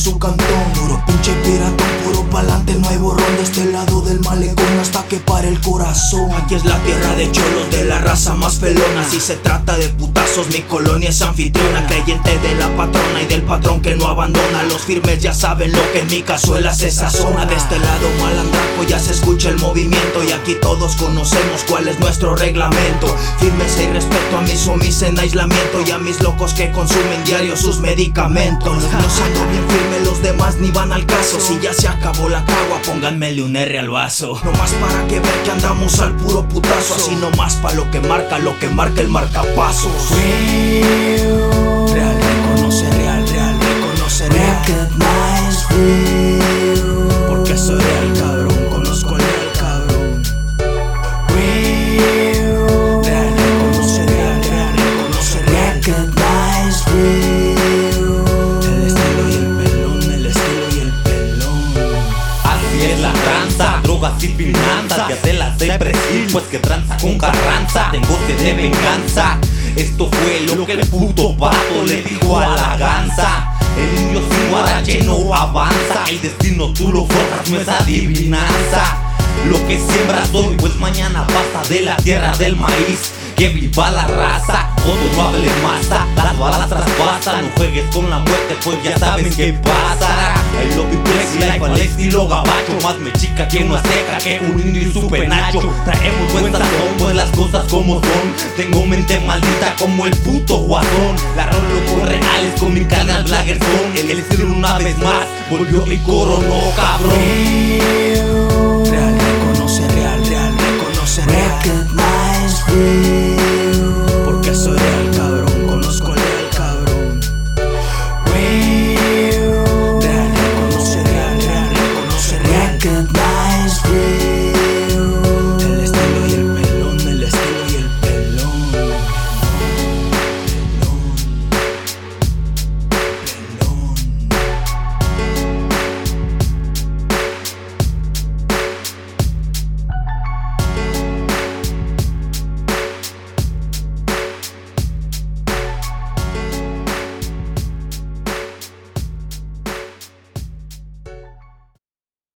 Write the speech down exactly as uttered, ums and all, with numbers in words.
su cantón. Puro pinche piratón, puro pa'lante, no hay borrón de este lado del malecón hasta que pare el corazón. Aquí es la tierra de cholos, de la raza más pelona. Si se trata de putazos, mi colonia es anfitriona. Creyente de la patrona y del patrón que no abandona. Los firmes ya saben lo que en mi cazuela se sazona. De este lado malandraco ya se escucha el movimiento, y aquí todos conocemos cuál es nuestro reglamento. Firmeza y respeto a mis homies en aislamiento, y a mis locos que consumen diario sus medicamentos. Los míos ando bien firme, los demás ni van al caso. Si ya se acabó la cagua, pónganmele un R al vaso. No más para que vean que andamos al puro putazo, así no más pa' lo que marca, lo que marca el marcapasos. Real, reconoce real, real, reconoce real. Recognize real. Porque soy real, cabrón, conozco al real, cabrón. Real. Real, reconoce real, real, reconoce real. Recognize real. El estilo y el pelón, el estilo y el pelón. Así es la tranza, drogas y finanzas, ya te las sé predecir, pues que tranza con Carranza. Tengo sed de venganza, esto fue lo que el puto pato le dijo a la gansa. El indio sin guarache no avanza, el destino tú lo forjas, no es adivinanza. Lo que siembras hoy, pues mañana pasa de la tierra del maíz. Que viva la raza, todo no hable masa, las balas traspasan. No juegues con la muerte, pues ya saben qué pasará. El lobby plexi, life al estilo gabacho. Más me chica que no seca que un indio y su penacho. Traemos buen sazón, pues las cosas como son. Tengo mente maldita como el puto guasón. La rolo con reales con mi carnal Blaggerson. El estilo una vez más volvió y coronó, cabrón. Real, reconoce real, real, reconoce real. Recognize real. Porque soy real, cabrón, conozco al real, cabrón. Real. Real, reconoce real, real, reconoce real. Recognize real.